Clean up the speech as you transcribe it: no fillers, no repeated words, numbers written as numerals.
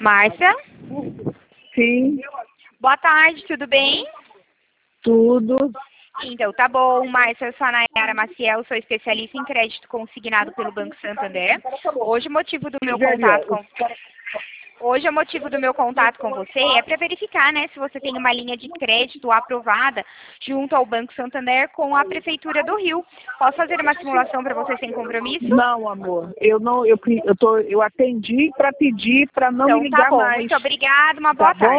Márcia? Sim, Boa tarde, tudo bem? tudo. Então, tá bom, Márcia, eu sou a Nayara Maciel, sou especialista em crédito consignado pelo Banco Santander. Hoje o motivo do meu contato com você é para verificar, né, se você tem uma linha de crédito aprovada junto ao Banco Santander com a Prefeitura do Rio. Posso fazer uma simulação para você sem compromisso? Não, amor, eu atendi para pedir para não me Então, tá ligar bom. mais. Muito obrigada, uma Tá boa bom? tarde.